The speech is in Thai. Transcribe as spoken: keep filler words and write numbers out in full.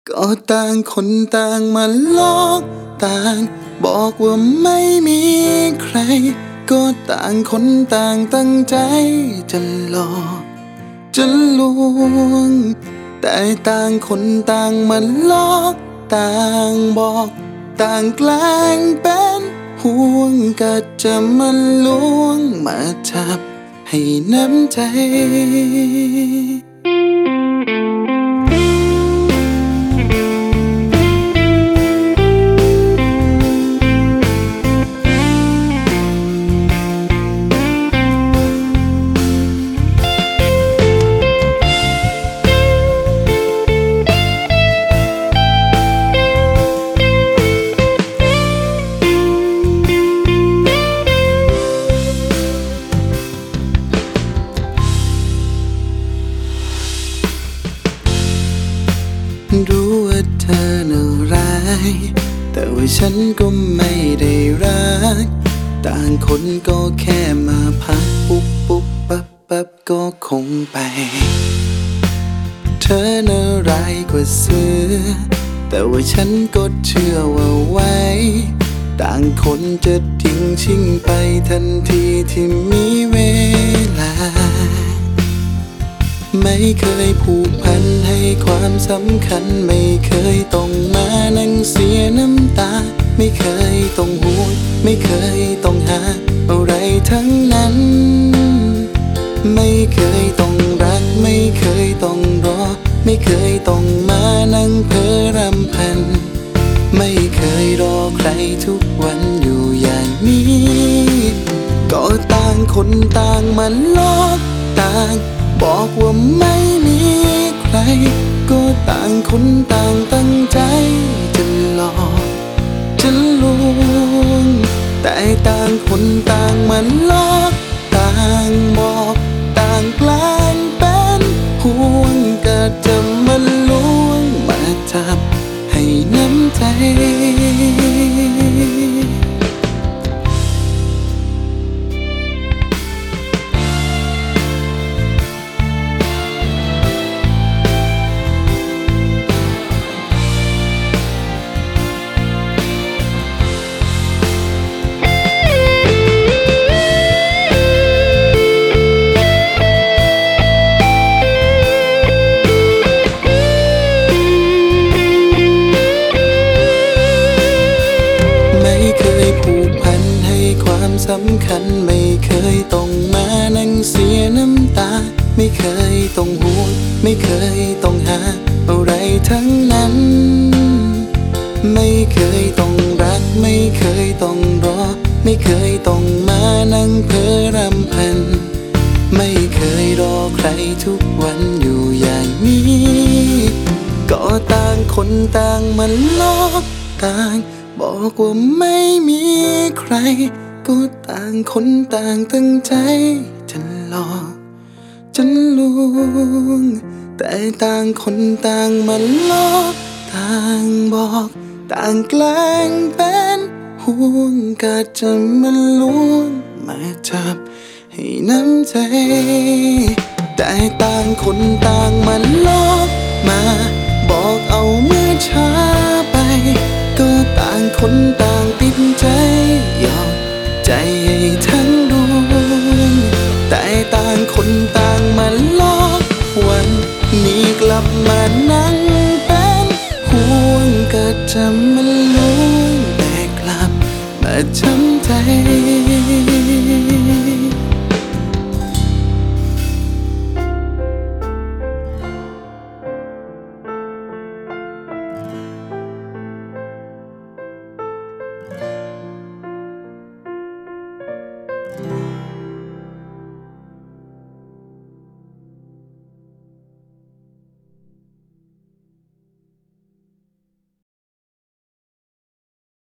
ก็ต่างคนต่างมาหลอกต่างบอกว่าไม่มีใครก็ต่างคนต่างตั้งใจจะหลอกจะลวงแต่ต่างคนต่างมาหลอกต่างบอกต่างแกล้งเป็นห่วงก็จะมาลวงมาจับให้น้ำใจรู้ว่าเธอน่าร้ายแต่ว่าฉันก็ไม่ได้รักต่างคนก็แค่มาพักปุ๊บปุ๊บปั๊บปั๊บก็คงไปเธอน่าร้ายกว่าเสือแต่ว่าฉันก็เชื่อว่าไว้ต่างคนจะทิ้งชิ่งไปทันทีที่มีเวลาไม่เคยผูกพันให้ความสำคัญไม่เคยต้องมานั่งเสียน้ำตาไม่เคยต้องห่วงไม่เคยต้องหาอะไรทั้งนั้นไม่เคยต้องรักไม่เคยต้องรอไม่เคยต้องมานั่งเพ้อรำพันไม่เคยรอใครทุกวันอยู่อย่างนี้ก็ต่างคนต่างมาหลอกต่างบอกว่าไม่มีใครก็ต่างคนต่างตั้งใจจะหลอกจะลวงแต่ต่างคนต่างมาหลอกต่างบอกต่างแกล้งเป็นห่วงก็จะมาลวงมาจับให้น้ำใจสำคัญไม่เคยต้องมานั่งเสียน้ำตาไม่เคยต้องห่วงไม่เคยต้องหาอะไรทั้งนั้นไม่เคยต้องรักไม่เคยต้องรอไม่เคยต้องมานั่งเพ้อรำพันไม่เคยรอใครทุกวันอยู่อย่างนี้ก็ต่างคนต่างมาหลอกต่างบอกว่าไม่มีใครก็ต่างคนต่างตั้งใจจะหลอกจะลวงแต่ต่างคนต่างมาหลอกต่างบอกต่างแกล้งเป็นห่วงก็จะมาลวงมาจับให้น้ำใจแต่ต่างคนต่างมาหลอกมาบอกเอาเมื่อช้าไปก็ต่างคนต่างติดใจหยอกใจให้ทั้งดวงแต่ต่างคนต่างมาหลอกวันนี้กลับมานั่งเป็นห่วงก็จะมาลวงแต่กลับมาช้ำใจ